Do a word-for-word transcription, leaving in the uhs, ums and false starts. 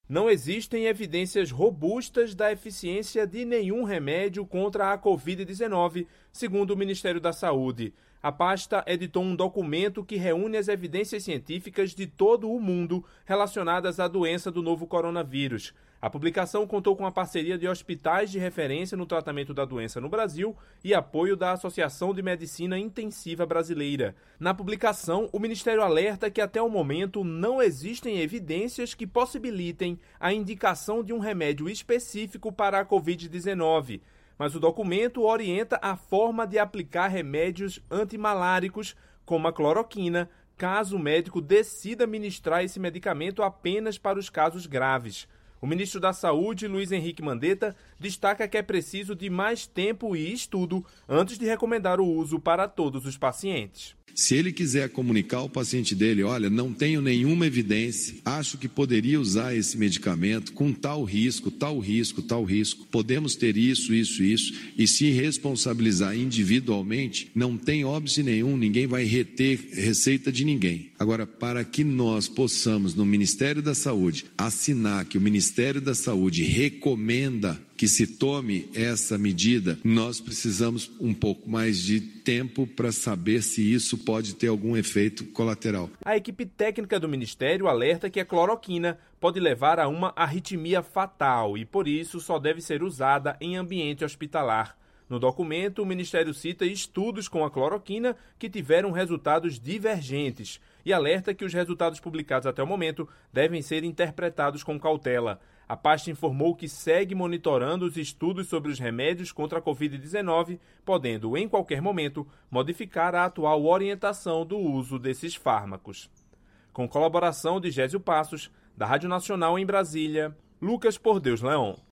Não existem evidências robustas da eficiência de nenhum remédio contra a covid dezenove, segundo o Ministério da Saúde. A pasta editou um documento que reúne as evidências científicas de todo o mundo relacionadas à doença do novo coronavírus. A publicação contou com a parceria de hospitais de referência no tratamento da doença no Brasil e apoio da Associação de Medicina Intensiva Brasileira. Na publicação, o Ministério alerta que até o momento não existem evidências que possibilitem a indicação de um remédio específico para a covid dezenove. Mas o documento orienta a forma de aplicar remédios antimaláricos, como a cloroquina, caso o médico decida ministrar esse medicamento apenas para os casos graves. O ministro da Saúde, Luiz Henrique Mandetta, destaca que é preciso de mais tempo e estudo antes de recomendar o uso para todos os pacientes. Se ele quiser comunicar ao paciente dele, olha, não tenho nenhuma evidência, acho que poderia usar esse medicamento com tal risco, tal risco, tal risco, podemos ter isso, isso, isso, e se responsabilizar individualmente, não tem óbice nenhum, ninguém vai reter receita de ninguém. Agora, para que nós possamos, no Ministério da Saúde, assinar que o Ministério da Saúde recomenda que se tome essa medida, nós precisamos um pouco mais de tempo para saber se isso pode ter algum efeito colateral. A equipe técnica do Ministério alerta que a cloroquina pode levar a uma arritmia fatal e, por isso, só deve ser usada em ambiente hospitalar. No documento, o Ministério cita estudos com a cloroquina que tiveram resultados divergentes e alerta que os resultados publicados até o momento devem ser interpretados com cautela. A pasta informou que segue monitorando os estudos sobre os remédios contra a covid dezenove, podendo, em qualquer momento, modificar a atual orientação do uso desses fármacos. Com colaboração de Gésio Passos, da Rádio Nacional em Brasília, Lucas Por Deus Leão.